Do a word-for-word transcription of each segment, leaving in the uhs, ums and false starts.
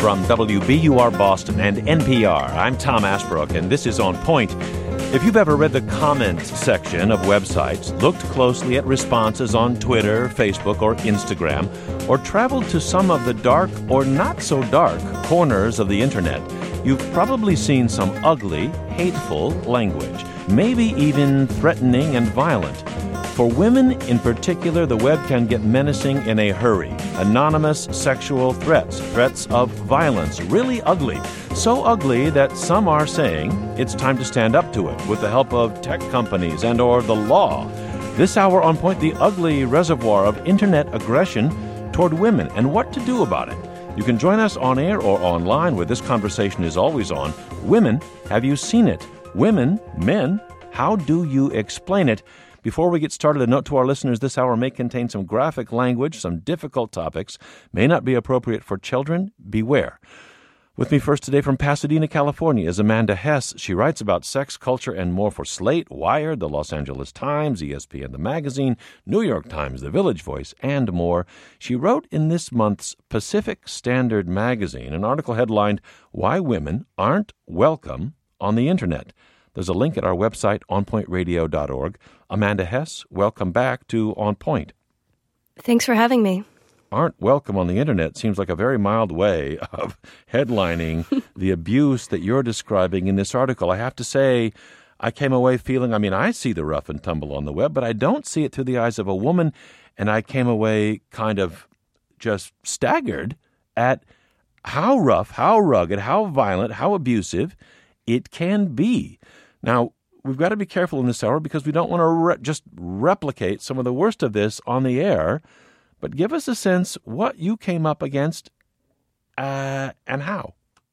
from W B U R Boston and N P R. I'm Tom Asbrook, and this is On Point. If you've ever read the comments section of websites, looked closely at responses on Twitter, Facebook, or Instagram, or traveled to some of the dark or not-so-dark corners of the Internet, you've probably seen some ugly, hateful language, maybe even threatening and violent. For women in particular, the web can get menacing in a hurry. Anonymous sexual threats, threats of violence, really ugly. So ugly that some are saying it's time to stand up to it with the help of tech companies and or the law. This hour on Point, the ugly reservoir of Internet aggression toward women and what to do about it. You can join us on air or online where this conversation is always on. Women, have you seen it? Women, men, how do you explain it? Before we get started, a note to our listeners, this hour may contain some graphic language, some difficult topics, may not be appropriate for children. Beware. With me first today from Pasadena, California, is Amanda Hess. She writes about sex, culture, and more for Slate, Wired, the Los Angeles Times, E S P N The Magazine, New York Times, The Village Voice, and more. She wrote in this month's Pacific Standard Magazine an article headlined, Why Women Aren't Welcome on the Internet. There's a link at our website, on point radio dot org. Amanda Hess, welcome back to On Point. Thanks for having me. Aren't welcome on the Internet seems like a very mild way of headlining the abuse that you're describing in this article. I have to say, I came away feeling, I mean, I see the rough and tumble on the web, but I don't see it through the eyes of a woman, and I came away kind of just staggered at how rough, how rugged, how violent, how abusive it can be. Now, we've got to be careful in this hour because we don't want to re- just replicate some of the worst of this on the air, but give us a sense what you came up against uh, and how.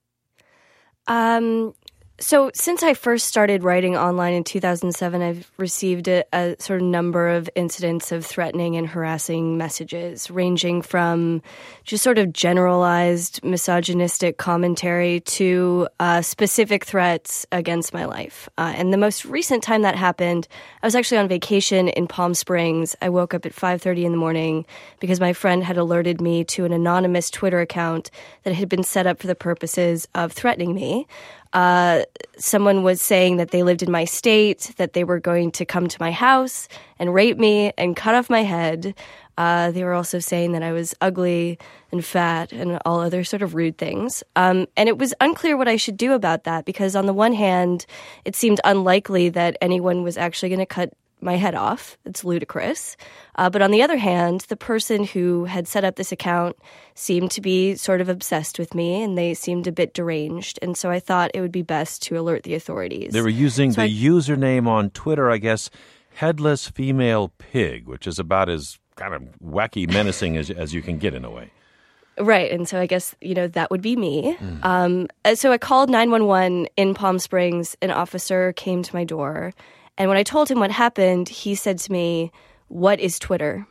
Um, so since I first started writing online in two thousand seven, I've received a, a sort of number of incidents of threatening and harassing messages, ranging from just sort of generalized misogynistic commentary to uh, specific threats against my life. Uh, and the most recent time that happened, I was actually on vacation in Palm Springs. I woke up at five thirty in the morning because my friend had alerted me to an anonymous Twitter account that had been set up for the purposes of threatening me. Uh, someone was saying that they lived in my state, that they were going to come to my house and rape me and cut off my head. Uh, they were also saying that I was ugly and fat and all other sort of rude things. Um, and it was unclear what I should do about that because on the one hand, it seemed unlikely that anyone was actually going to cut my head off. It's ludicrous. Uh, but on the other hand, the person who had set up this account seemed to be sort of obsessed with me, and they seemed a bit deranged. And so I thought it would be best to alert the authorities. They were using so the I, username on Twitter, I guess, Headless Female Pig, which is about as kind of wacky, menacing as, as you can get in a way. Right. And so I guess, you know, that would be me. Mm. Um, so I called nine one one in Palm Springs. An officer came to my door. And when I told him what happened, he said to me, "What is Twitter?"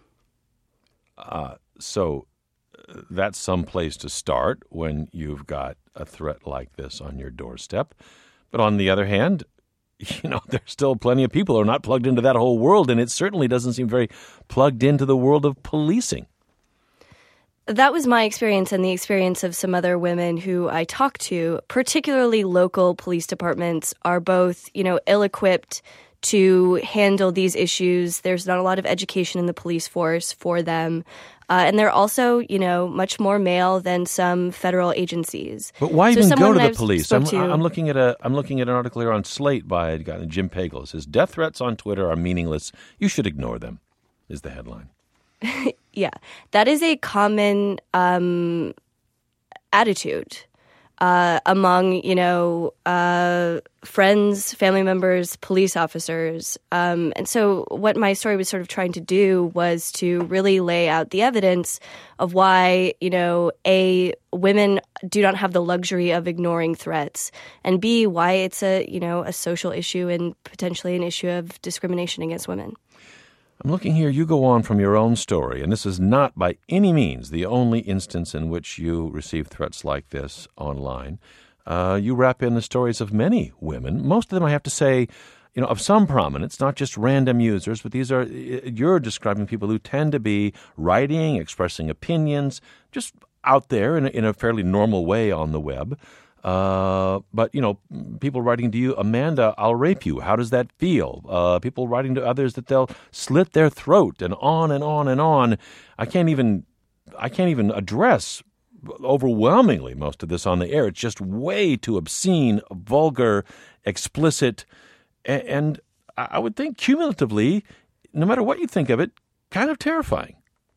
Uh, so uh, that's some place to start when you've got a threat like this on your doorstep. But on the other hand, you know, there's still plenty of people who are not plugged into that whole world, and it certainly doesn't seem very plugged into the world of policing. That was my experience and the experience of some other women who I talked to. Particularly local police departments are both, you know, ill-equipped to handle these issues. There's not a lot of education in the police force for them. Uh, and they're also, you know, much more male than some federal agencies. But why so even go to the I've police? I'm, to, I'm looking at a I'm looking at an article here on Slate by a guy, Jim Pagel. It says, "Death threats on Twitter are meaningless. You should ignore them," is the headline. Yeah, that is a common um, attitude uh, among, you know, uh, friends, family members, police officers. Um, and so what my story was sort of trying to do was to really lay out the evidence of why, you know, A, women do not have the luxury of ignoring threats, and B, why it's a, you know, a social issue and potentially an issue of discrimination against women. I'm looking here. You go on from your own story, and this is not by any means the only instance in which you receive threats like this online. Uh, you wrap in the stories of many women. Most of them, I have to say, you know, of some prominence, not just random users, but these are, you're describing people who tend to be writing, expressing opinions, just out there in a, in a fairly normal way on the web. Uh, but, you know, people writing to you, Amanda, I'll rape you. How does that feel? Uh, people writing to others that they'll slit their throat, and on and on and on. I can't even, I can't even address overwhelmingly most of this on the air. It's just way too obscene, vulgar, explicit, and, and I would think cumulatively, no matter what you think of it, kind of terrifying.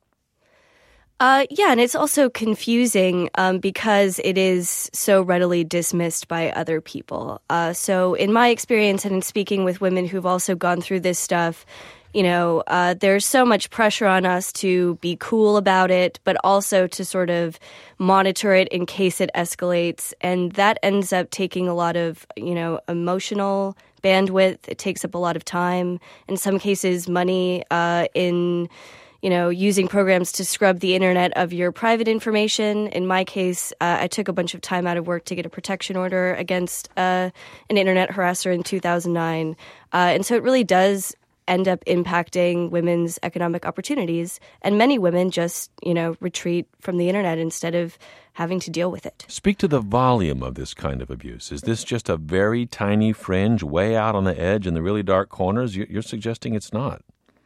Uh, yeah, and it's also confusing um, because it is so readily dismissed by other people. Uh, so in my experience and in speaking with women who've also gone through this stuff, you know, uh, there's so much pressure on us to be cool about it, but also to sort of monitor it in case it escalates. And that ends up taking a lot of, you know, emotional bandwidth. It takes up a lot of time, in some cases money, uh, in... you know, using programs to scrub the internet of your private information. In my case, uh, I took a bunch of time out of work to get a protection order against uh, an internet harasser in two thousand nine. Uh, and so it really does end up impacting women's economic opportunities. And many women just, you know, retreat from the internet instead of having to deal with it. Speak to the volume of this kind of abuse. Is this just a very tiny fringe way out on the edge in the really dark corners? You're suggesting it's not.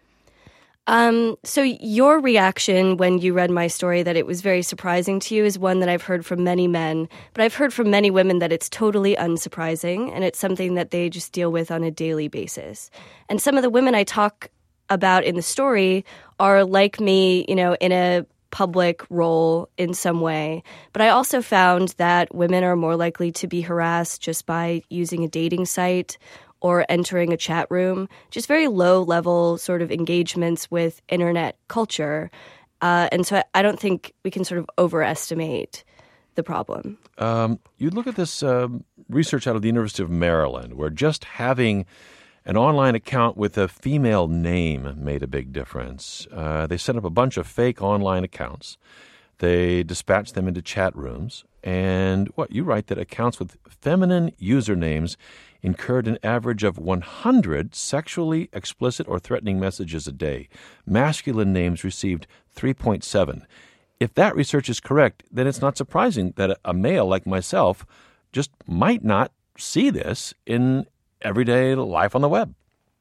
Um, so your reaction when you read my story that it was very surprising to you is one that I've heard from many men, but I've heard from many women that it's totally unsurprising and it's something that they just deal with on a daily basis. And some of the women I talk about in the story are like me, you know, in a public role in some way. But I also found that women are more likely to be harassed just by using a dating site or entering a chat room, just very low-level sort of engagements with internet culture. Uh, and so I, I don't think we can sort of overestimate the problem. Um, you look at this uh, research out of the University of Maryland, where just having an online account with a female name made a big difference. Uh, they set up a bunch of fake online accounts. They dispatched them into chat rooms. And what you write that accounts with feminine usernames incurred an average of one hundred sexually explicit or threatening messages a day. Masculine names received three point seven. If that research is correct, then it's not surprising that a male like myself just might not see this in everyday life on the web.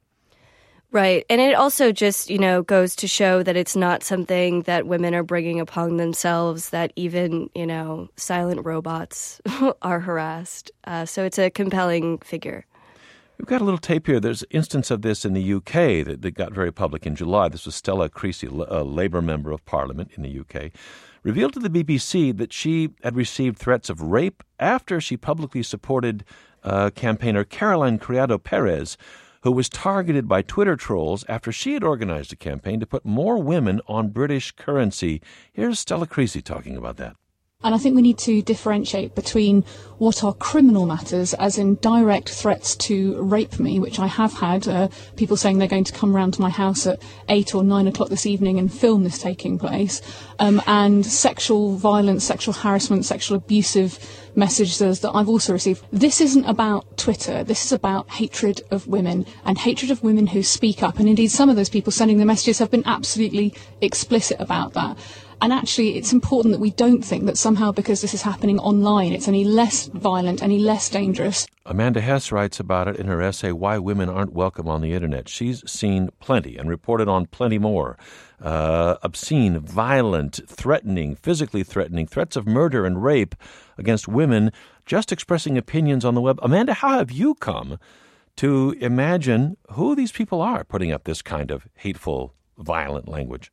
Right. And it also just, you know, goes to show that it's not something that women are bringing upon themselves, that even, you know, silent robots are harassed. Uh, so it's a compelling figure. We've got a little tape here. There's an instance of this in the U K that, that got very public in July. This was Stella Creasy, a Labour member of Parliament in the U K, revealed to the B B C that she had received threats of rape after she publicly supported uh, campaigner Caroline Criado Perez, who was targeted by Twitter trolls after she had organized a campaign to put more women on British currency. Here's Stella Creasy talking about that. And I think we need to differentiate between what are criminal matters, as in direct threats to rape me, which I have had, uh, people saying they're going to come round to my house at eight or nine o'clock this evening and film this taking place, um, and sexual violence, sexual harassment, sexual abusive messages that I've also received. This isn't about Twitter. This is about hatred of women, and hatred of women who speak up. And indeed, some of those people sending the messages have been absolutely explicit about that. And actually, it's important that we don't think that somehow because this is happening online, it's any less violent, any less dangerous. Amanda Hess writes about it in her essay, Why Women Aren't Welcome on the Internet. She's seen plenty and reported on plenty more. Uh, obscene, violent, threatening, physically threatening, threats of murder and rape against women just expressing opinions on the web. Amanda, how have you come to imagine who these people are putting up this kind of hateful, violent language?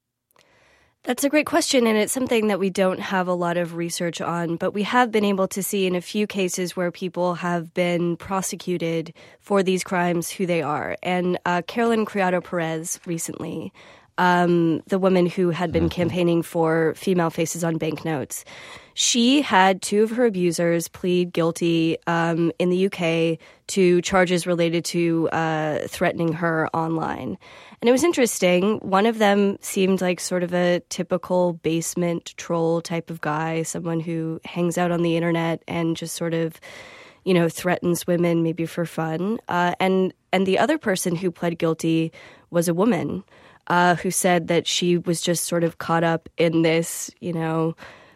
That's a great question, and it's something that we don't have a lot of research on, but we have been able to see in a few cases where people have been prosecuted for these crimes who they are. And uh, Caroline Criado Perez recently, um, the woman who had been campaigning for female faces on banknotes, she had two of her abusers plead guilty um, in the U K to charges related to uh, threatening her online. And it was interesting. One of them seemed like sort of a typical basement troll type of guy, someone who hangs out on the internet and just sort of, you know, threatens women maybe for fun. Uh, and and the other person who pled guilty was a woman uh, who said that she was just sort of caught up in this, you know,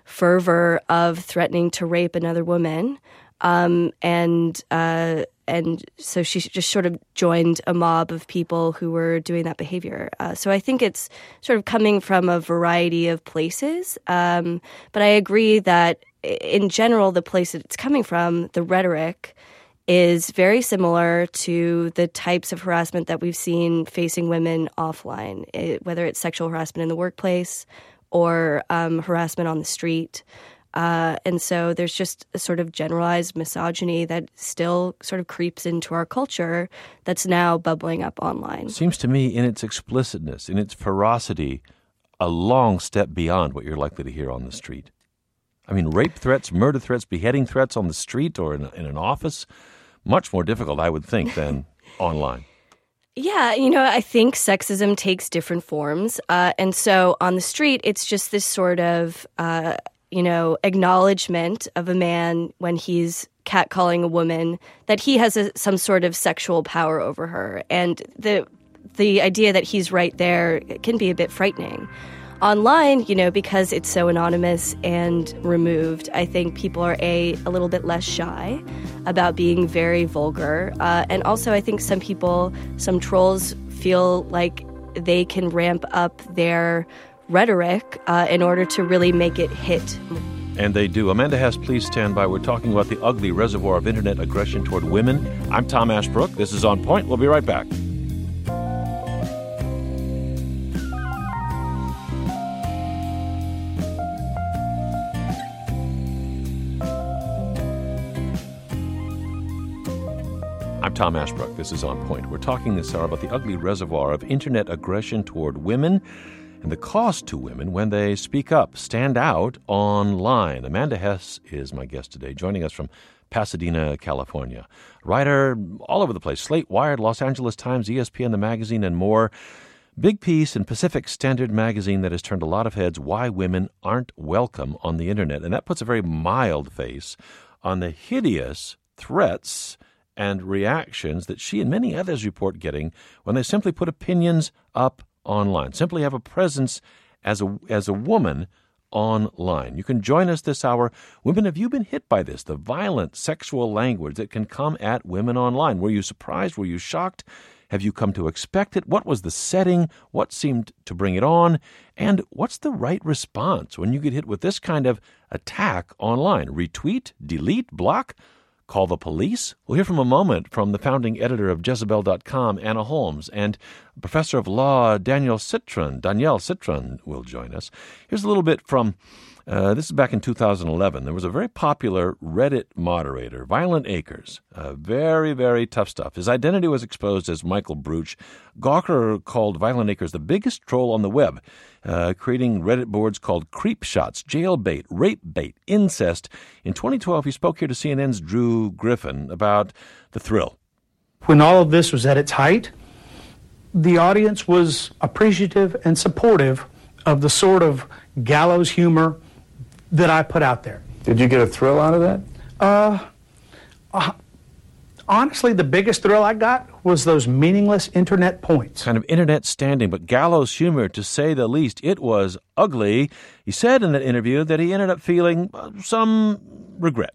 fervor of threatening to rape another woman. Um, and uh, and so she just sort of joined a mob of people who were doing that behavior. Uh, so I think it's sort of coming from a variety of places. Um, but I agree that in general, the place that it's coming from, the rhetoric, is very similar to the types of harassment that we've seen facing women offline, it, whether it's sexual harassment in the workplace or um, harassment on the street. Uh, and so there's just a sort of generalized misogyny that still sort of creeps into our culture that's now bubbling up online. Seems to me in its explicitness, in its ferocity, a long step beyond what you're likely to hear on the street. I mean, rape threats, murder threats, beheading threats on the street or in, in an office, much more difficult, I would think, than online. Yeah, you know, I think sexism takes different forms. Uh, and so on the street, it's just this sort of... Uh, you know, acknowledgement of a man when he's catcalling a woman that he has a, some sort of sexual power over her. And the the idea that he's right there can be a bit frightening. Online, you know, because it's so anonymous and removed, I think people are a, a little bit less shy about being very vulgar. Uh, and also I think some people, some trolls feel like they can ramp up their rhetoric uh, in order to really make it hit. And they do. Amanda Hess, please stand by. We're talking about the ugly reservoir of internet aggression toward women. I'm Tom Ashbrook. This is On Point. We'll be right back. I'm Tom Ashbrook. This is On Point. We're talking this hour about the ugly reservoir of internet aggression toward women and the cost to women when they speak up, stand out online. Amanda Hess is my guest today, joining us from Pasadena, California. Writer all over the place, Slate, Wired, Los Angeles Times, E S P N, The Magazine, and more. Big piece in Pacific Standard Magazine that has turned a lot of heads, Why Women Aren't Welcome on the Internet. And that puts a very mild face on the hideous threats and reactions that she and many others report getting when they simply put opinions up online, simply have a presence as a as a woman online. You can join us this hour. Women, have you been hit by this? The violent sexual language that can come at women online. Were you surprised? Were you shocked? Have you come to expect it? What was the setting? What seemed to bring it on? And what's the right response when you get hit with this kind of attack online? Retweet, delete, block? Call the police? We'll hear from a moment from the founding editor of Jezebel dot com, Anna Holmes, and professor of law, Daniel Citron. Danielle Citron will join us. Here's a little bit from, uh, this is back in two thousand eleven. There was a very popular Reddit moderator, Violent Acres. Uh, very, very tough stuff. His identity was exposed as Michael Bruch. Gawker called Violent Acres the biggest troll on the web, uh, creating Reddit boards called Creep Shots, Jailbait, Rape Bait, Incest. In twenty twelve, he spoke here to C N N's Drew Griffin about the thrill. When all of this was at its height, the audience was appreciative and supportive of the sort of gallows humor that I put out there. Did you get a thrill out of that? Uh, uh, honestly, the biggest thrill I got was those meaningless internet points. Kind of internet standing, but gallows humor, to say the least. It was ugly. He said in that interview that he ended up feeling uh, some regret.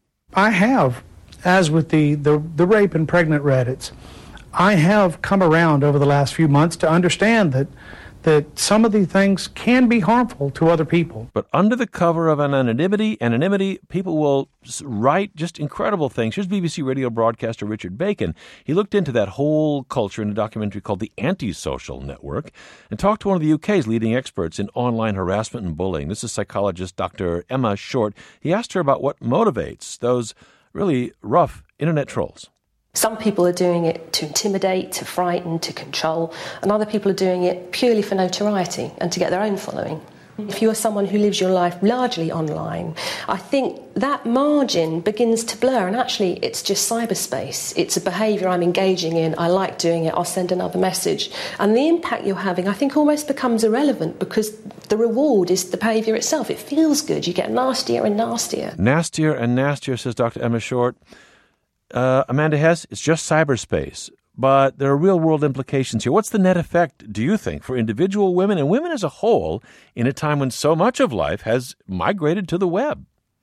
I have, as with the, the, the rape and pregnant Reddits, I have come around over the last few months to understand that that some of these things can be harmful to other people. But under the cover of an anonymity, anonymity, people will write just incredible things. Here's B B C radio broadcaster Richard Bacon. He looked into that whole culture in a documentary called The Antisocial Network and talked to one of the U K's leading experts in online harassment and bullying. This is psychologist Doctor Emma Short. He asked her about what motivates those really rough internet trolls. Some people are doing it to intimidate, to frighten, to control, and other people are doing it purely for notoriety and to get their own following. If you are someone who lives your life largely online, I think that margin begins to blur, and actually it's just cyberspace. It's a behaviour I'm engaging in, I like doing it, I'll send another message. And the impact you're having, I think, almost becomes irrelevant because the reward is the behaviour itself. It feels good, you get nastier and nastier. Nastier and nastier, says Doctor Emma Short. Uh, Amanda Hess, it's just cyberspace. but there are real-world implications here. What's the net effect, do you think, for individual women and women as a whole in a time when so much of life has migrated to the web?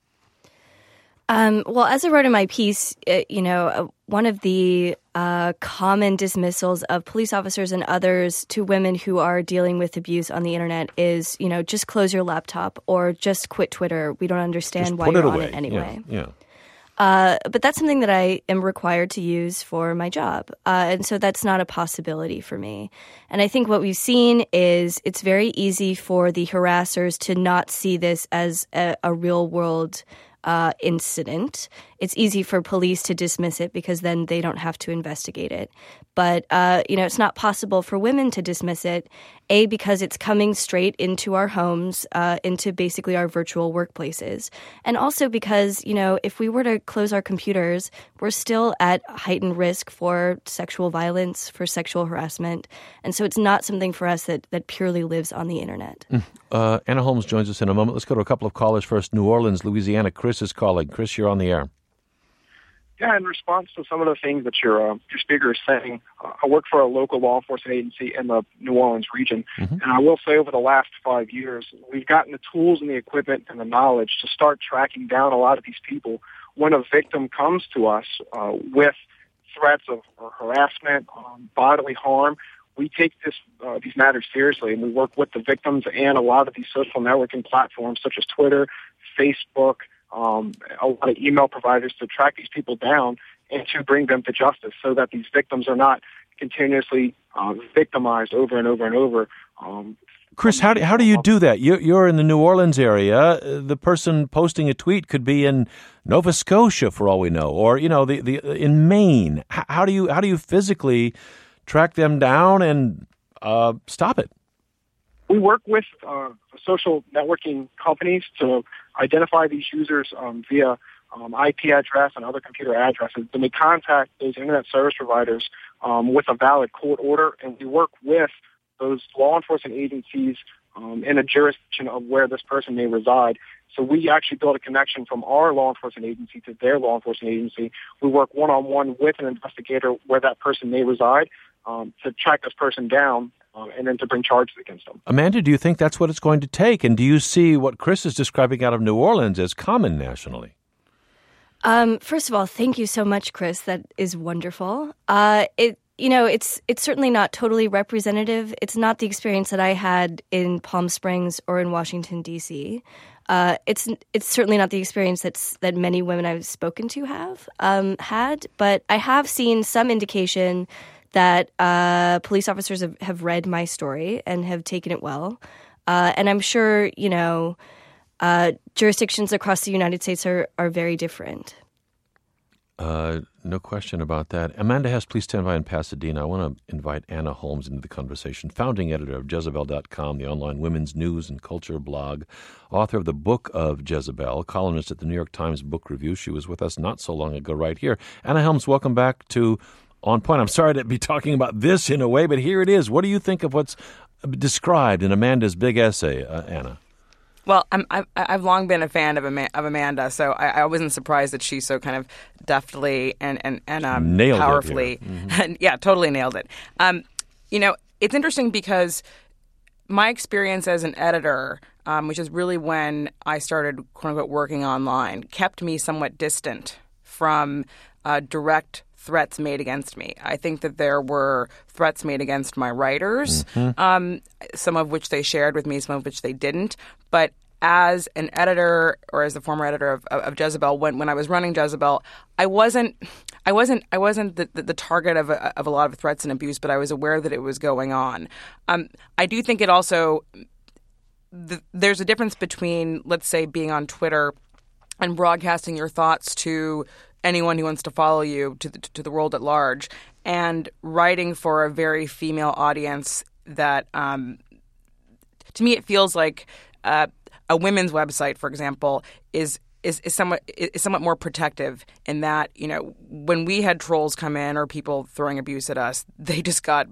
Um, well, as I wrote in my piece, it, you know, uh, one of the uh, common dismissals of police officers and others to women who are dealing with abuse on the internet is, you know, just close your laptop or just quit Twitter. We don't understand just why put you're it on away. it anyway. Yeah, yeah. Uh, but that's something that I am required to use for my job. Uh, and so that's not a possibility for me. And I think what we've seen is it's very easy for the harassers to not see this as a, a real world Uh, incident. It's easy for police to dismiss it because then they don't have to investigate it. But, uh, you know, it's not possible for women to dismiss it, A, because it's coming straight into our homes, uh, into basically our virtual workplaces. And also because, you know, if we were to close our computers, we're still at heightened risk for sexual violence, for sexual harassment. And so it's not something for us that, that purely lives on the internet. Uh, Anna Holmes joins us in a moment. Let's go to a couple of callers first. New Orleans, Louisiana. Chris is calling. Chris, you're on the air. Yeah, in response to some of the things that your uh, your speaker is saying, uh, I work for a local law enforcement agency in the New Orleans region, mm-hmm. and I will say over the last five years, we've gotten the tools and the equipment and the knowledge to start tracking down a lot of these people when a victim comes to us uh, with threats of or harassment, um, bodily harm. We take this uh, these matters seriously, and we work with the victims and a lot of these social networking platforms such as Twitter, Facebook, Um, a lot of email providers to track these people down and to bring them to justice so that these victims are not continuously uh, victimized over and over and over. Um, Chris, how do, how do you do that? You're, you're in the New Orleans area. The person posting a tweet could be in Nova Scotia, for all we know, or you know, the, the in Maine. How do you how do you physically track them down and uh, stop it? We work with uh, social networking companies to identify these users um, via um, I P address and other computer addresses. Then we contact those internet service providers um, with a valid court order, and we work with those law enforcement agencies um, in a jurisdiction of where this person may reside. So we actually build a connection from our law enforcement agency to their law enforcement agency. We work one-on-one with an investigator where that person may reside um, to track this person down um, and then to bring charges against them. Amanda, do you think that's what it's going to take? And do you see what Chris is describing out of New Orleans as common nationally? Um, first of all, thank you so much, Chris. That is wonderful. Uh, it You know, it's it's certainly not totally representative. It's not the experience that I had in Palm Springs or in Washington, D C. Uh, it's it's certainly not the experience that's that many women I've spoken to have um, had. But I have seen some indication that uh, police officers have, have read my story and have taken it well. Uh, and I'm sure, you know, uh, jurisdictions across the United States are, are very different. Uh, no question about that. Amanda Hess, please stand by in Pasadena. I want to invite Anna Holmes into the conversation, founding editor of Jezebel dot com, the online women's news and culture blog, author of the Book of Jezebel, columnist at the New York Times Book Review. She was with us not so long ago right here. Anna Holmes, welcome back to On Point. I'm sorry to be talking about this in a way, but here it is. What do you think of what's described in Amanda's big essay, uh, Anna? Well, I'm, I've, I've long been a fan of, Ama- of Amanda, so I, I wasn't surprised that she so kind of deftly and and, and um, nailed powerfully, it mm-hmm. and, yeah, totally nailed it. Um, you know, it's interesting because my experience as an editor, um, which is really when I started, quote unquote, working online, kept me somewhat distant from uh, direct threats made against me. I think that there were threats made against my writers, mm-hmm. um, some of which they shared with me, some of which they didn't. But as an editor, or as the former editor of, of, of Jezebel, when, when I was running Jezebel, I wasn't, I wasn't, I wasn't the, the, the target of a, of a lot of threats and abuse, but I was aware that it was going on. Um, I do think it also, the, there's a difference between, let's say, being on Twitter and broadcasting your thoughts to anyone who wants to follow you, to the, to the world at large, and writing for a very female audience that, um, to me, it feels like uh, a women's website, for example, is is is somewhat is somewhat more protective in that, you know, when we had trolls come in or people throwing abuse at us, they just got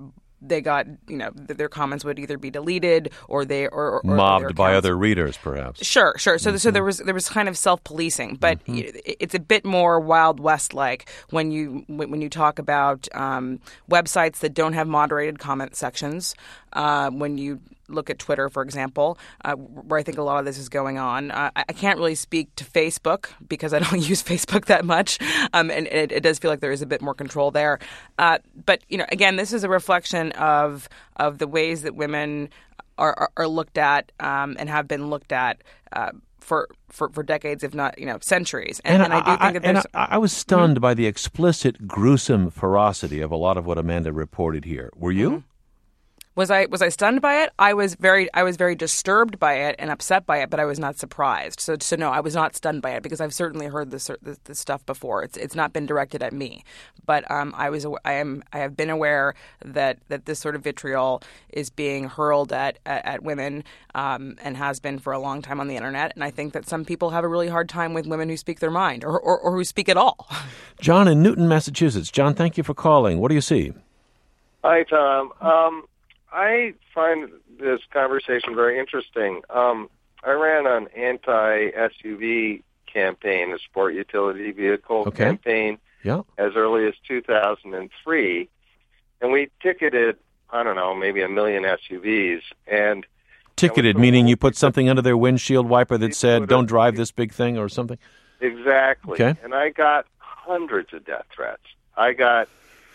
they got, you know, th- their comments would either be deleted or they or, or mobbed or by other readers, perhaps. Sure, sure. So, mm-hmm. so there was there was kind of self-policing, but mm-hmm. it, it's a bit more Wild West-like when you when you talk about um, websites that don't have moderated comment sections. Uh, when you look at Twitter, for example, uh, where I think a lot of this is going on. Uh, I can't really speak to Facebook because I don't use Facebook that much, um, and it, it does feel like there is a bit more control there. Uh, but you know, again, this is a reflection of of the ways that women are, are, are looked at um, and have been looked at uh, for, for for decades, if not you know centuries. And, and, and I do think that there's. And I, I was stunned mm-hmm. by the explicit, gruesome ferocity of a lot of what Amanda reported here. Were you? Mm-hmm. Was I was I stunned by it? I was very I was very disturbed by it and upset by it, but I was not surprised. So, so no, I was not stunned by it because I've certainly heard this this, this stuff before. It's it's not been directed at me, but um, I was I am I have been aware that, that this sort of vitriol is being hurled at at, at women um, and has been for a long time on the internet. And I think that some people have a really hard time with women who speak their mind or or, or who speak at all. John in Newton, Massachusetts. John, thank you for calling. What do you see? Hi, Tom. Um, I find this conversation very interesting. Um, I ran an anti-S U V campaign, a sport utility vehicle okay. campaign, yeah. as early as two thousand three, and we ticketed, I don't know, maybe a million S U Vs. And ticketed, meaning you put something under their windshield wiper that said, don't drive this big thing or something? Exactly. Okay. And I got hundreds of death threats. I got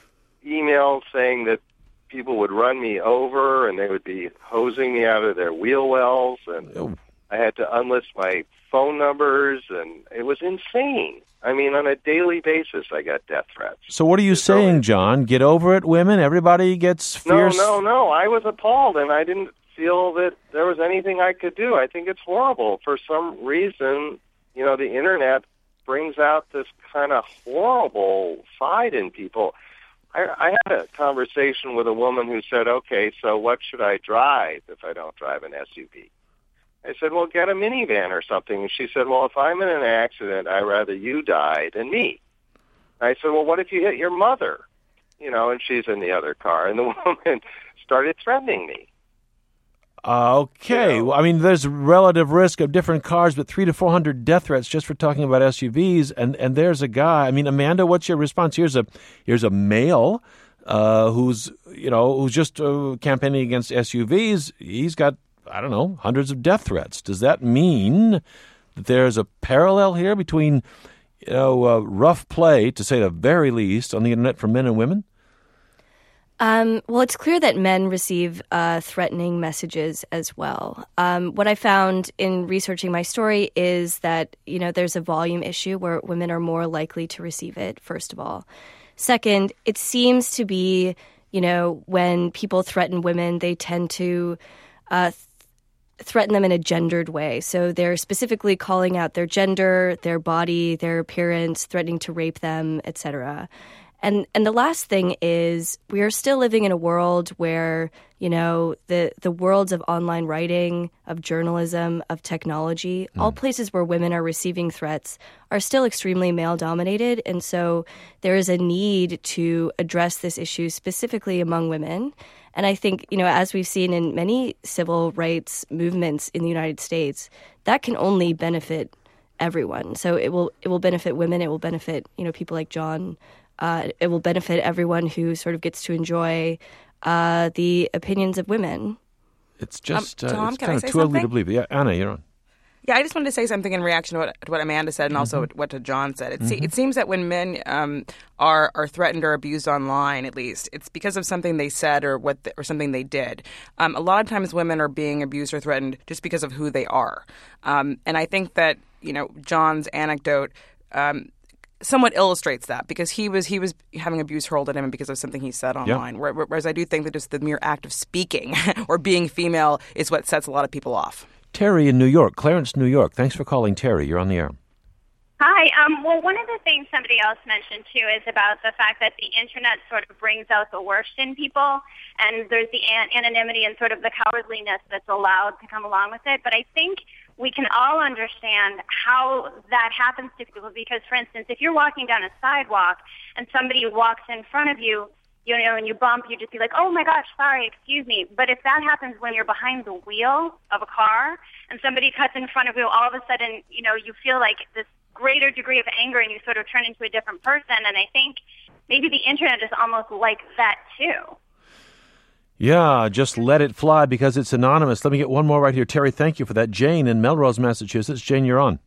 emails saying that people would run me over and they would be hosing me out of their wheel wells, and oh. I had to unlist my phone numbers, and it was insane. I mean, on a daily basis, I got death threats. So what are you so, saying, John? Get over it, women? Everybody gets fierce? No, no, no. I was appalled, and I didn't feel that there was anything I could do. I think it's horrible. For some reason, you know, the Internet brings out this kind of horrible side in people. I, I had a conversation with a woman who said, okay, so what should I drive if I don't drive an S U V? I said, well, get a minivan or something. And she said, well, if I'm in an accident, I'd rather you die than me. I said, well, what if you hit your mother? You know, and she's in the other car. And the woman started threatening me. Okay. You know? Well, I mean, there's relative risk of different cars, but three to four hundred death threats just for talking about S U Vs. And, and there's a guy. I mean, Amanda, what's your response? Here's a here's a male uh, who's you know who's just uh, campaigning against S U Vs. He's got I don't know hundreds of death threats. Does that mean that there's a parallel here between you know uh, rough play, to say the very least, on the internet for men and women? Um, well, it's clear that men receive uh, threatening messages as well. Um, what I found in researching my story is that, you know, there's a volume issue where women are more likely to receive it, first of all. Second, it seems to be, you know, when people threaten women, they tend to uh, th- threaten them in a gendered way. So they're specifically calling out their gender, their body, their appearance, threatening to rape them, et cetera. And and the last thing is we are still living in a world where, you know, the, the worlds of online writing, of journalism, of technology, mm. all places where women are receiving threats are still extremely male-dominated. And so there is a need to address this issue specifically among women. And I think, you know, as we've seen in many civil rights movements in the United States, that can only benefit everyone. So it will it will benefit women. It will benefit, you know, people like John. Uh, it will benefit everyone who sort of gets to enjoy uh, the opinions of women. It's just um, Tom, uh, it's kind of too something? ugly to believe. Yeah, Anna, you're on. Yeah, I just wanted to say something in reaction to what, to what Amanda said and mm-hmm. also what to John said. It, mm-hmm. se- it seems that when men um, are are threatened or abused online, at least, it's because of something they said or what the, or something they did. Um, a lot of times women are being abused or threatened just because of who they are. Um, and I think that, you know, John's anecdote um, somewhat illustrates that because he was he was having abuse hurled at him because of something he said online. Yep. Whereas I do think that just the mere act of speaking or being female is what sets a lot of people off. Terry in New York, Clarence, New York. Thanks for calling, Terry. You're on the air. Hi. Um, well, one of the things somebody else mentioned, too, is about the fact that the Internet sort of brings out the worst in people, and there's the an- anonymity and sort of the cowardliness that's allowed to come along with it. But I think we can all understand how that happens to people because, for instance, if you're walking down a sidewalk and somebody walks in front of you, you know, and you bump, you just be like, oh my gosh, sorry, excuse me. But if that happens when you're behind the wheel of a car and somebody cuts in front of you, all of a sudden, you know, you feel like this greater degree of anger and you sort of turn into a different person. And I think maybe the internet is almost like that too. Yeah, just let it fly because it's anonymous. Let me get one more right here. Terry, thank you for that. Jane in Melrose, Massachusetts. Jane, you're on.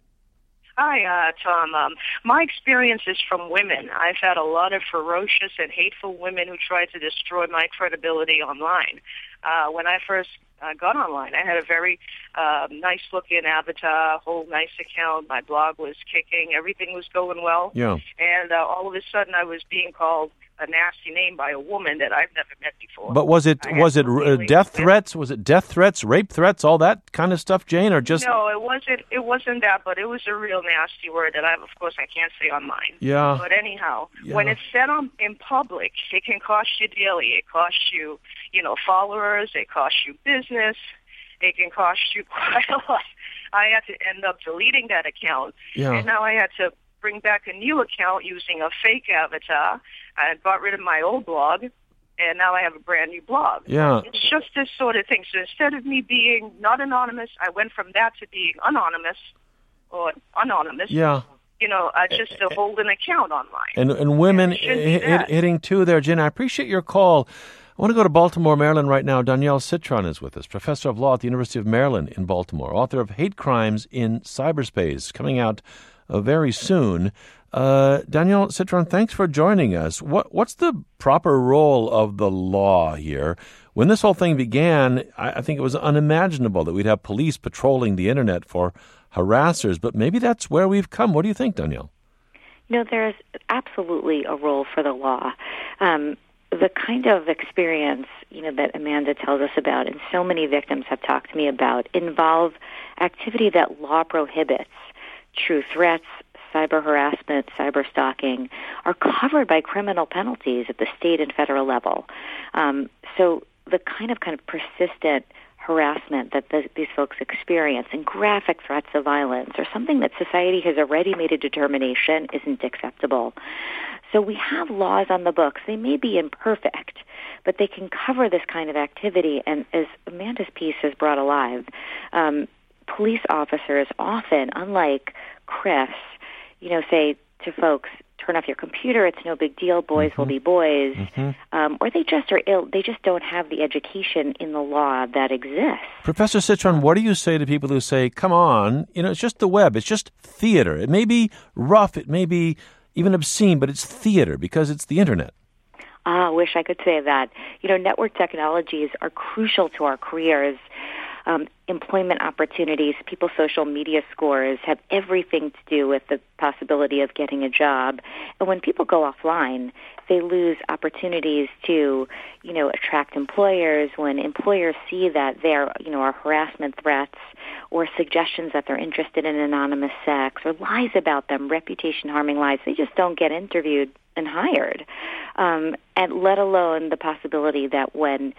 Hi, uh, Tom. Um, my experience is from women. I've had a lot of ferocious and hateful women who tried to destroy my credibility online. Uh, when I first uh, got online, I had a very uh, nice-looking avatar, whole nice account. My blog was kicking. Everything was going well. Yeah. And uh, all of a sudden, I was being called a nasty name by a woman that I've never met before. But was it I was it uh, death threats? Was it death threats, rape threats, all that kind of stuff, Jane, or just? No, it wasn't. It wasn't that, but it was a real nasty word that I, of course, I can't say online. Yeah. But anyhow, Yeah. when it's said on in public, it can cost you dearly. It costs you, you know, followers. It costs you business. It can cost you quite a lot. I had to end up deleting that account, Yeah. and now I had to bring back a new account using a fake avatar. I got rid of my old blog, and now I have a brand new blog. Yeah. It's just this sort of thing. So instead of me being not anonymous, I went from that to being anonymous or anonymous. Yeah. You know, I just to hold an account online. And and women And it shouldn't be hit, that. hitting two there, Jen. I appreciate your call. I want to go to Baltimore, Maryland right now. Danielle Citron is with us, professor of law at the University of Maryland in Baltimore, author of Hate Crimes in Cyberspace, coming out uh, very soon. Uh, Danielle Citron, thanks for joining us. What What's the proper role of the law here? When this whole thing began, I, I think it was unimaginable that we'd have police patrolling the internet for harassers, but maybe that's where we've come. What do you think, Danielle? You know, there's absolutely a role for the law. Um, the kind of experience, you know, that Amanda tells us about, and so many victims have talked to me about, involve activity that law prohibits. True threats, cyber harassment, cyber stalking are covered by criminal penalties at the state and federal level. Um, so the kind of kind of persistent harassment that the, these folks experience and graphic threats of violence are something that society has already made a determination isn't acceptable. So we have laws on the books. They may be imperfect, but they can cover this kind of activity. And as Amanda's piece has brought alive, um, police officers often, unlike Chris, you know, say to folks, turn off your computer, it's no big deal, boys mm-hmm. will be boys, mm-hmm. um, or they just are ill, they just don't have the education in the law that exists. Professor Citron, what do you say to people who say, come on, you know, it's just the web, it's just theater. It may be rough, it may be even obscene, but it's theater because it's the internet. Ah, I wish I could say that. You know, network technologies are crucial to our careers. Um, employment opportunities, people's social media scores have everything to do with the possibility of getting a job. And when people go offline, they lose opportunities to, you know, attract employers. When employers see that there, you know, are harassment threats or suggestions that they're interested in anonymous sex or lies about them, reputation-harming lies, they just don't get interviewed and hired. Um, and let alone the possibility that when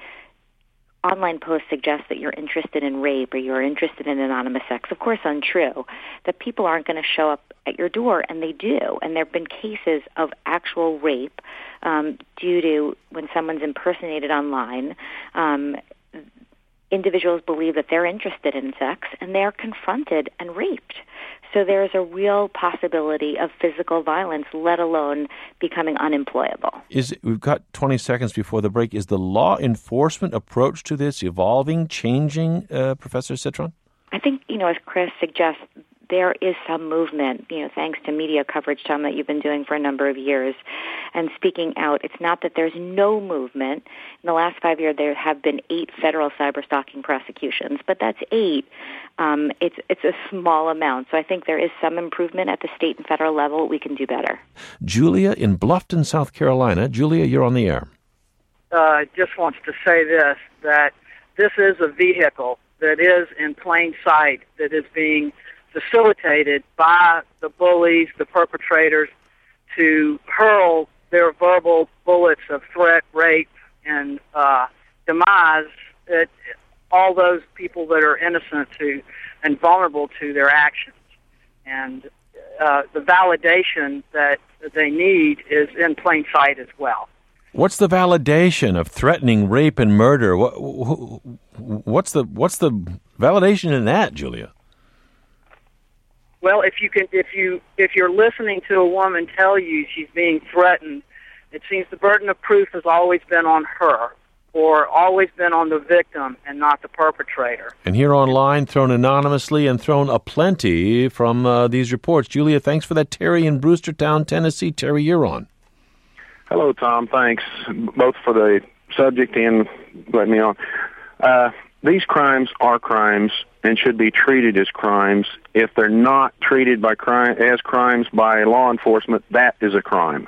online posts suggest that you're interested in rape or you're interested in anonymous sex, of course untrue, that people aren't going to show up at your door, and they do. And there have been cases of actual rape um, due to when someone's impersonated online. Um, individuals believe that they're interested in sex, and they're confronted and raped. So there's a real possibility of physical violence, let alone becoming unemployable. Is we've got twenty seconds before the break. Is the law enforcement approach to this evolving, changing, uh, Professor Citron? I think, you know, as Chris suggests, there is some movement, you know, thanks to media coverage, Tom, that you've been doing for a number of years and speaking out. It's not that there's no movement. In the last five years, there have been eight federal cyberstalking prosecutions, but that's eight. Um, it's it's a small amount. So I think there is some improvement at the state and federal level. We can do better. Julia in Bluffton, South Carolina. Julia, you're on the air. Uh, just wants to say this, that this is a vehicle that is in plain sight, that is being facilitated by the bullies, the perpetrators, to hurl their verbal bullets of threat, rape, and uh, demise at all those people that are innocent to and vulnerable to their actions. And uh, the validation that they need is in plain sight as well. What's the validation of threatening rape and murder? What, what's the what's the validation in that, Julia? Well, if you can, if you if you're listening to a woman tell you she's being threatened, it seems the burden of proof has always been on her, or always been on the victim and not the perpetrator. And here online, thrown anonymously and thrown aplenty from uh, these reports. Julia, thanks for that. Terry in Brewstertown, Tennessee. Terry, you're on. Hello, Tom. Thanks, both for the subject and letting me on. Uh, these crimes are crimes and should be treated as crimes. If they're not treated by crime as crimes by law enforcement, that is a crime.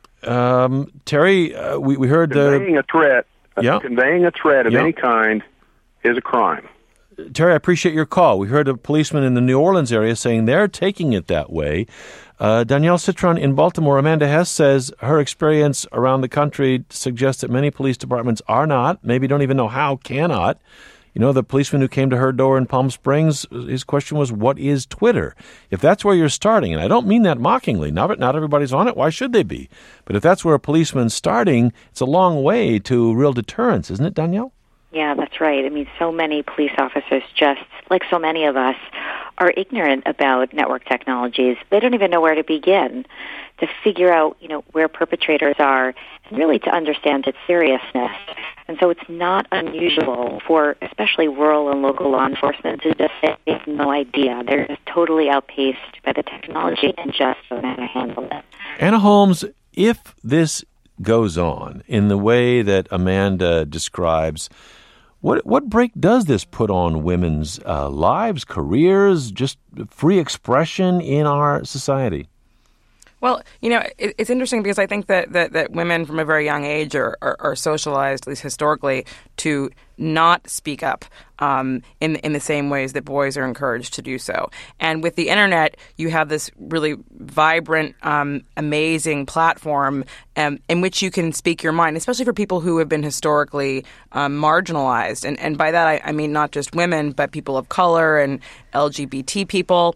Um, Terry, uh, we, we heard the... Conveying a threat, yeah. uh, conveying a threat of yeah. any kind is a crime. Terry, I appreciate your call. We heard a policeman in the New Orleans area saying they're taking it that way. Uh, Danielle Citron in Baltimore, Amanda Hess says her experience around the country suggests that many police departments are not, maybe don't even know how, cannot. You know, the policeman who came to her door in Palm Springs, his question was, what is Twitter? If that's where you're starting, and I don't mean that mockingly, not, not everybody's on it, why should they be? But if that's where a policeman's starting, it's a long way to real deterrence, isn't it, Danielle? Yeah, that's right. I mean, so many police officers, just like so many of us, are ignorant about network technologies. They don't even know where to begin to figure out, you know, where perpetrators are and really to understand its seriousness. And so it's not unusual for especially rural and local law enforcement to just say they have no idea. They're just totally outpaced by the technology and just don't know how to handle it. Anna Holmes, if this goes on in the way that Amanda describes, What what break does this put on women's uh, lives, careers, just free expression in our society? Well, you know, it, it's interesting because I think that, that, that women from a very young age are, are, are socialized, at least historically, to not speak up um, in in the same ways that boys are encouraged to do so. And with the internet, you have this really vibrant, um, amazing platform um, in which you can speak your mind, especially for people who have been historically um, marginalized. And, and by that, I, I mean not just women, but people of color and L G B T people.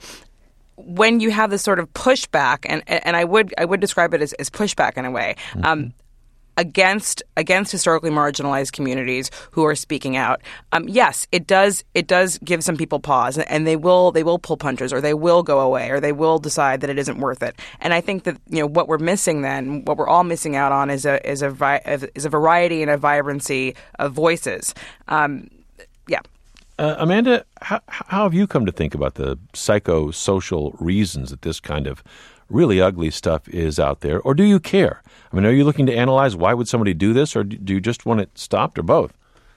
When you have this sort of pushback, and and I would I would describe it as, as pushback in a way, mm-hmm. um, against against historically marginalized communities who are speaking out, um, yes, it does it does give some people pause, and they will they will pull punches, or they will go away, or they will decide that it isn't worth it. And I think that, you know, what we're missing then, what we're all missing out on, is a is a is a variety and a vibrancy of voices. Um, yeah. Uh, Amanda, how, how have you come to think about the psychosocial reasons that this kind of really ugly stuff is out there? Or do you care? I mean, are you looking to analyze why would somebody do this, or do you just want it stopped, or both?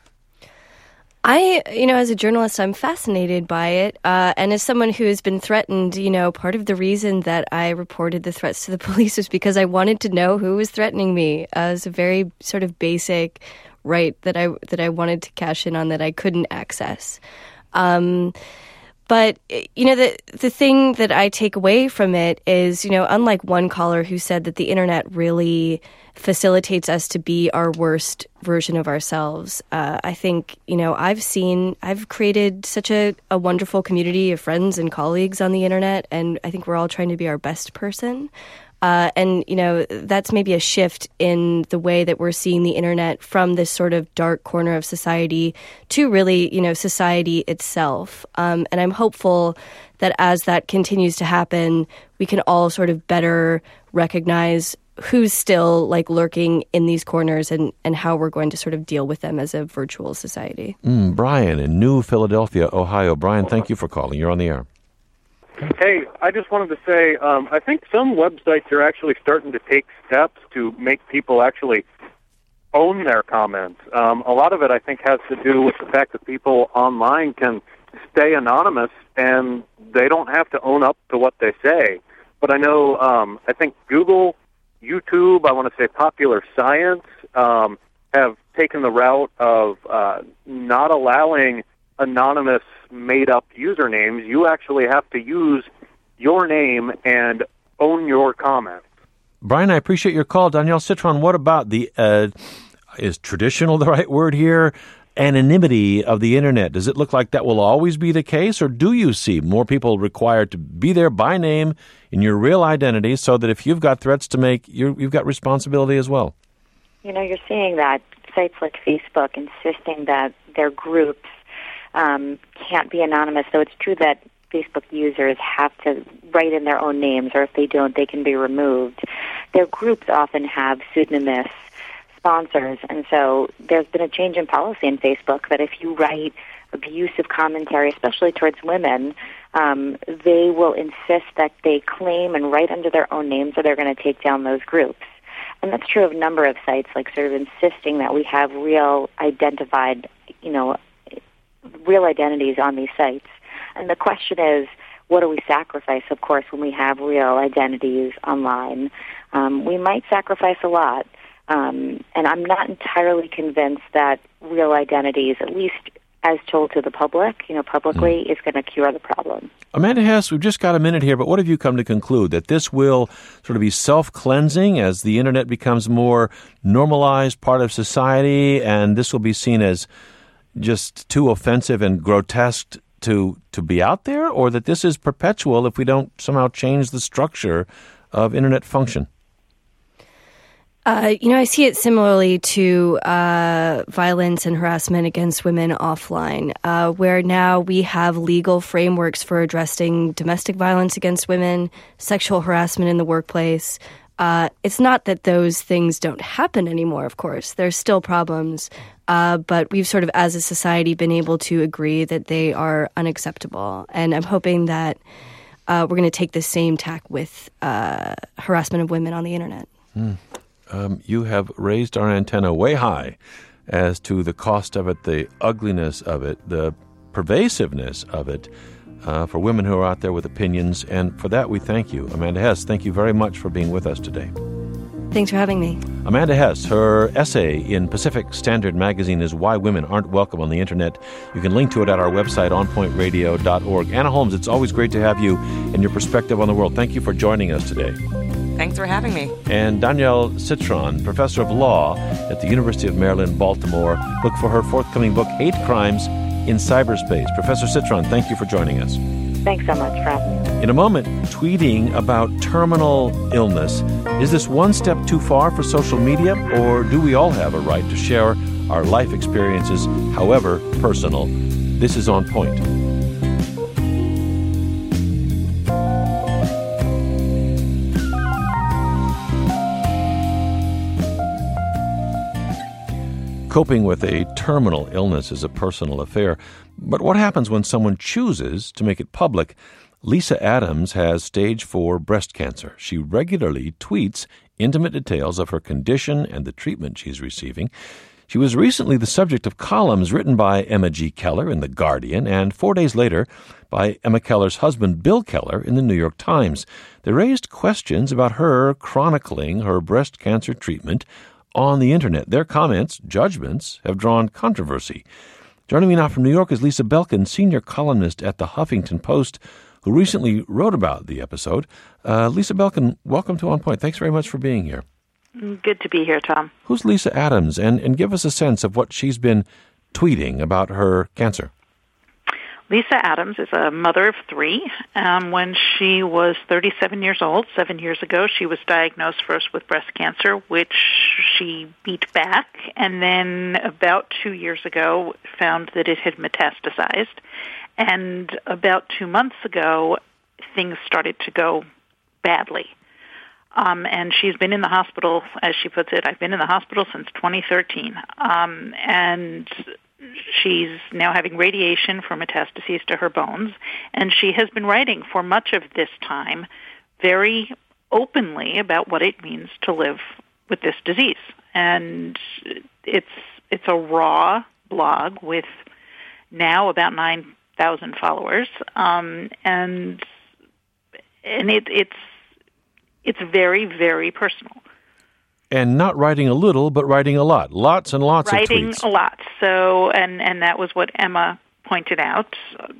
I, you know, as a journalist, I'm fascinated by it. Uh, and as someone who has been threatened, you know, part of the reason that I reported the threats to the police was because I wanted to know who was threatening me. Uh, it was a very sort of basic right that I that I wanted to cash in on that I couldn't access. Um, but, you know, the the thing that I take away from it is, you know, unlike one caller who said that the internet really facilitates us to be our worst version of ourselves, uh, I think, you know, I've seen, I've created such a, a wonderful community of friends and colleagues on the internet, and I think we're all trying to be our best person. Uh, and, you know, that's maybe a shift in the way that we're seeing the internet from this sort of dark corner of society to really, you know, society itself. Um, and I'm hopeful that as that continues to happen, we can all sort of better recognize who's still like lurking in these corners and, and how we're going to sort of deal with them as a virtual society. Mm, Brian in New Philadelphia, Ohio. Brian, thank you for calling. You're on the air. Hey, I just wanted to say, um, I think some websites are actually starting to take steps to make people actually own their comments. Um, a lot of it, I think, has to do with the fact that people online can stay anonymous and they don't have to own up to what they say. But I know, um, I think Google, YouTube, I want to say Popular Science, um, have taken the route of uh, not allowing anonymous made-up usernames. You actually have to use your name and own your comments. Brian, I appreciate your call. Danielle Citron, what about the, uh, is traditional the right word here, anonymity of the internet? Does it look like that will always be the case, or do you see more people required to be there by name in your real identity so that if you've got threats to make, you're, you've got responsibility as well? You know, you're seeing that sites like Facebook insisting that their groups um, can't be anonymous. So it's true that Facebook users have to write in their own names, or if they don't, they can be removed. Their groups often have pseudonymous sponsors, and so there's been a change in policy in Facebook that if you write abusive commentary, especially towards women, um, they will insist that they claim and write under their own names, or they're going to take down those groups. And that's true of a number of sites, like sort of insisting that we have real identified, you know, real identities on these sites. And the question is, what do we sacrifice, of course, when we have real identities online? Um, we might sacrifice a lot. Um, and I'm not entirely convinced that real identities, at least as told to the public, you know, publicly, mm. is going to cure the problem. Amanda Hess, we've just got a minute here, but what have you come to conclude? That this will sort of be self-cleansing as the Internet becomes more normalized part of society, and this will be seen as just too offensive and grotesque to to be out there, or that this is perpetual if we don't somehow change the structure of Internet function? Uh, you know, I see it similarly to uh, violence and harassment against women offline, uh, where now we have legal frameworks for addressing domestic violence against women, sexual harassment in the workplace. Uh, it's not that those things don't happen anymore, of course. There's still problems, uh, but we've sort of, as a society, been able to agree that they are unacceptable. And I'm hoping that uh, we're going to take the same tack with uh, harassment of women on the Internet. Mm. Um, you have raised our antenna way high as to the cost of it, the ugliness of it, the pervasiveness of it uh, for women who are out there with opinions. And for that, we thank you. Amanda Hess, thank you very much for being with us today. Thanks for having me. Amanda Hess, her essay in Pacific Standard Magazine is Why Women Aren't Welcome on the Internet. You can link to it at our website, on point radio dot org. Anna Holmes, it's always great to have you and your perspective on the world. Thank you for joining us today. Thanks for having me. And Danielle Citron, professor of law at the University of Maryland, Baltimore. Look for her forthcoming book, Hate Crimes in Cyberspace. Professor Citron, thank you for joining us. Thanks so much for having me. In a moment, tweeting about terminal illness. Is this one step too far for social media, or do we all have a right to share our life experiences, however personal? This is On Point. Coping with a terminal illness is a personal affair, but what happens when someone chooses to make it public? Lisa Adams has stage four breast cancer. She regularly tweets intimate details of her condition and the treatment she's receiving. She was recently the subject of columns written by Emma G. Keller in The Guardian, and four days later by Emma Keller's husband, Bill Keller, in The New York Times. They raised questions about her chronicling her breast cancer treatment on the Internet. Their comments, judgments, have drawn controversy. Joining me now from New York is Lisa Belkin, senior columnist at the Huffington Post, who recently wrote about the episode. Uh, Lisa Belkin, welcome to On Point. Thanks very much for being here. Good to be here, Tom. Who's Lisa Adams? And, and give us a sense of what she's been tweeting about her cancer. Lisa Adams is a mother of three. Um, when she was thirty-seven years old, seven years ago, she was diagnosed first with breast cancer, which she beat back, and then about two years ago found that it had metastasized. And about two months ago, things started to go badly. Um, and she's been in the hospital, as she puts it, I've been in the hospital since twenty thirteen. Um, and she's now having radiation for metastases to her bones, and she has been writing for much of this time very openly about what it means to live with this disease. And it's it's a raw blog with now about nine thousand followers, um, and and it, it's it's very, very personal. And not writing a little, but writing a lot. Lots and lots writing of tweets. Writing a lot. So, and, and that was what Emma pointed out.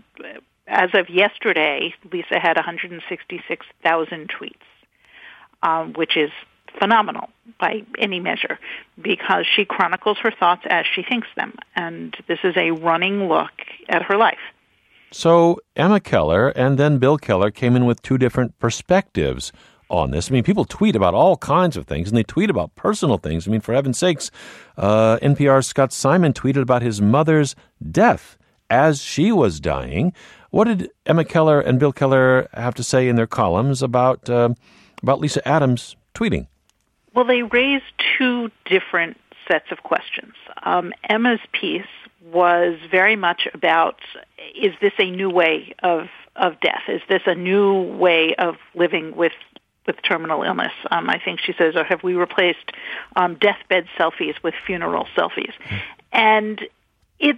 As of yesterday, Lisa had one hundred sixty-six thousand tweets, um, which is phenomenal by any measure, because she chronicles her thoughts as she thinks them. And this is a running look at her life. So Emma Keller and then Bill Keller came in with two different perspectives on this. I mean, people tweet about all kinds of things, and they tweet about personal things. I mean, for heaven's sakes, uh, N P R's Scott Simon tweeted about his mother's death as she was dying. What did Emma Keller and Bill Keller have to say in their columns about uh, about Lisa Adams tweeting? Well, they raised two different sets of questions. Um, Emma's piece was very much about, is this a new way of, of death? Is this a new way of living with with terminal illness? Um, I think she says, or have we replaced um, deathbed selfies with funeral selfies? Mm-hmm. And it's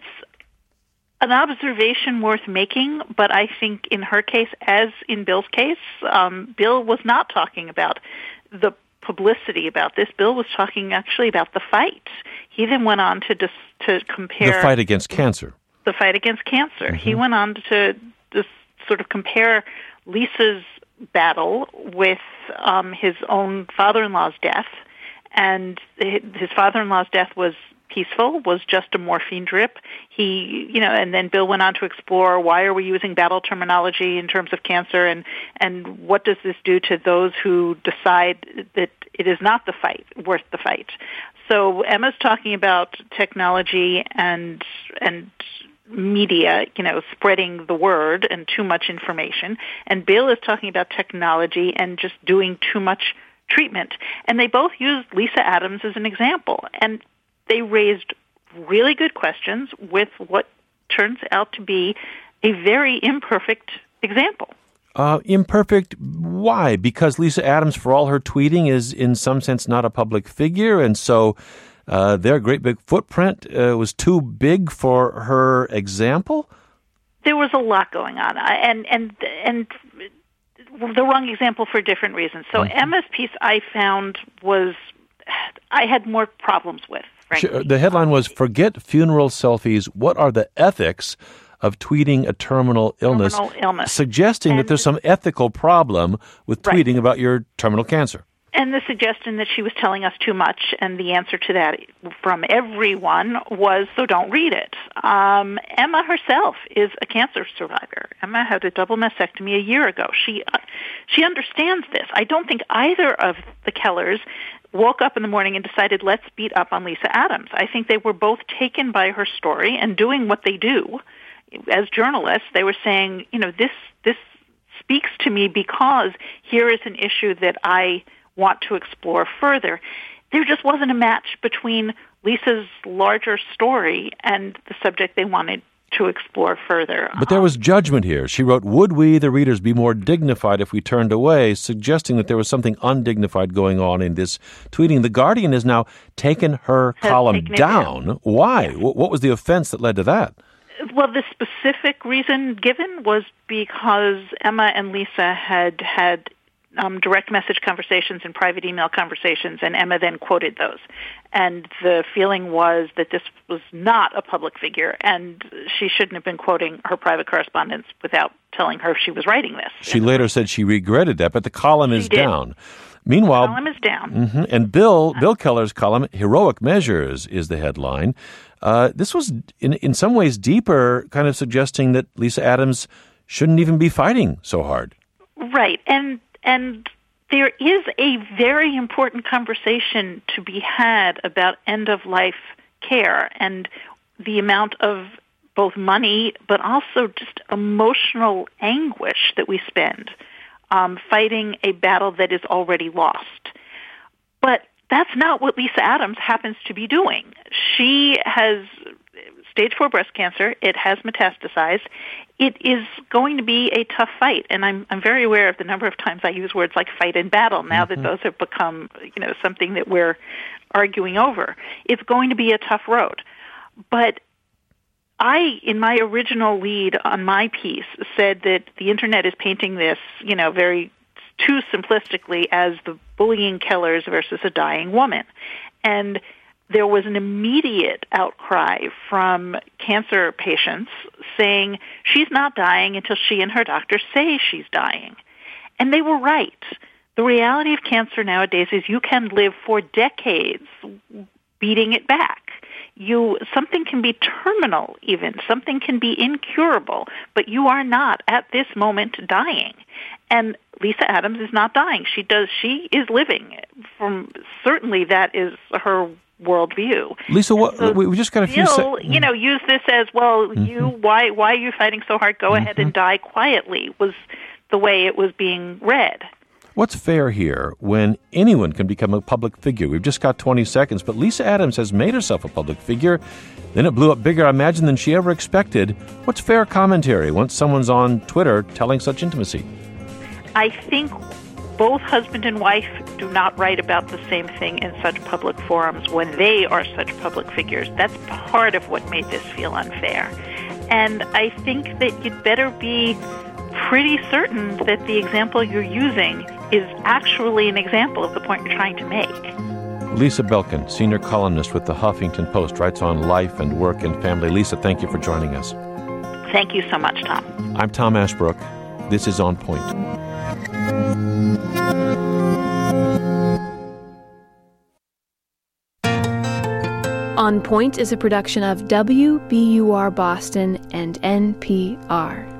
an observation worth making, but I think in her case, as in Bill's case, um, Bill was not talking about the publicity about this. Bill was talking actually about the fight. He then went on to dis- to compare... The fight against cancer. The fight against cancer. Mm-hmm. He went on to just sort of compare Lisa's battle with um, his own father-in-law's death, and his father-in-law's death was peaceful, was just a morphine drip. He, you know, and then Bill went on to explore, why are we using battle terminology in terms of cancer, and and what does this do to those who decide that it is not the fight, worth the fight. So Emma's talking about technology and and media, you know, spreading the word and too much information, and Bill is talking about technology and just doing too much treatment. And they both used Lisa Adams as an example, and they raised really good questions with what turns out to be a very imperfect example. Uh, imperfect, why? Because Lisa Adams, for all her tweeting, is in some sense not a public figure, and so uh, their great big footprint uh, was too big for her example? There was a lot going on, and and and the wrong example for different reasons. So mm-hmm. Emma's piece, I found, was, I had more problems with. Frankly. The headline was, "Forget funeral selfies. What are the ethics of tweeting a terminal illness?" Terminal illness. Suggesting and, that there's some ethical problem with tweeting right. about your terminal cancer. And the suggestion that she was telling us too much, and the answer to that from everyone was, so don't read it. Um, Emma herself is a cancer survivor. Emma had a double mastectomy a year ago. She uh, she understands this. I don't think either of the Kellers woke up in the morning and decided, let's beat up on Lisa Adams. I think they were both taken by her story and doing what they do. As journalists, they were saying, you know, this this speaks to me because here is an issue that I want to explore further. There just wasn't a match between Lisa's larger story and the subject they wanted to explore further. But there was judgment here. She wrote, "Would we, the readers, be more dignified if we turned away?" suggesting that there was something undignified going on in this tweeting. The Guardian has now taken her has column taken down. down. Why? Yes. What was the offense that led to that? Well, the specific reason given was because Emma and Lisa had had um, direct message conversations and private email conversations, and Emma then quoted those. And the feeling was that this was not a public figure, and she shouldn't have been quoting her private correspondence without telling her she was writing this. She later said she regretted that, but the column she is did. down. Meanwhile, the column is down. Mm-hmm, and Bill Bill Keller's column, "Heroic Measures," is the headline. Uh, this was, in in some ways, deeper, kind of suggesting that Lisa Adams shouldn't even be fighting so hard. Right, and and there is a very important conversation to be had about end-of-life care and the amount of both money but also just emotional anguish that we spend um, fighting a battle that is already lost. But that's not what Lisa Adams happens to be doing. She has stage four breast cancer. It has metastasized. It is going to be a tough fight, and I'm I'm very aware of the number of times I use words like fight and battle now mm-hmm. that those have become, you know, something that we're arguing over. It's going to be a tough road. But I, in my original lead on my piece, said that the Internet is painting this, you know, very too simplistically as the bullying Kellers versus a dying woman. And there was an immediate outcry from cancer patients saying she's not dying until she and her doctor say she's dying. And they were right. The reality of cancer nowadays is you can live for decades beating it back. You something can be terminal even. Something can be incurable, but you are not at this moment dying. And Lisa Adams is not dying. She does she is living. From certainly that is her worldview. Lisa, what, so we just got a few still, seconds. you know, use this as, well, Mm-hmm. you why why are you fighting so hard? Go mm-hmm. ahead and die quietly was the way it was being read. What's fair here when anyone can become a public figure? We've just got twenty seconds, but Lisa Adams has made herself a public figure. Then it blew up bigger, I imagine, than she ever expected. What's fair commentary once someone's on Twitter telling such intimacy? I think both husband and wife do not write about the same thing in such public forums when they are such public figures. That's part of what made this feel unfair. And I think that you'd better be pretty certain that the example you're using is actually an example of the point you're trying to make. Lisa Belkin, senior columnist with the Huffington Post, writes on life and work and family. Lisa, thank you for joining us. Thank you so much, Tom. I'm Tom Ashbrook. This is On Point. On Point is a production of W B U R Boston and N P R.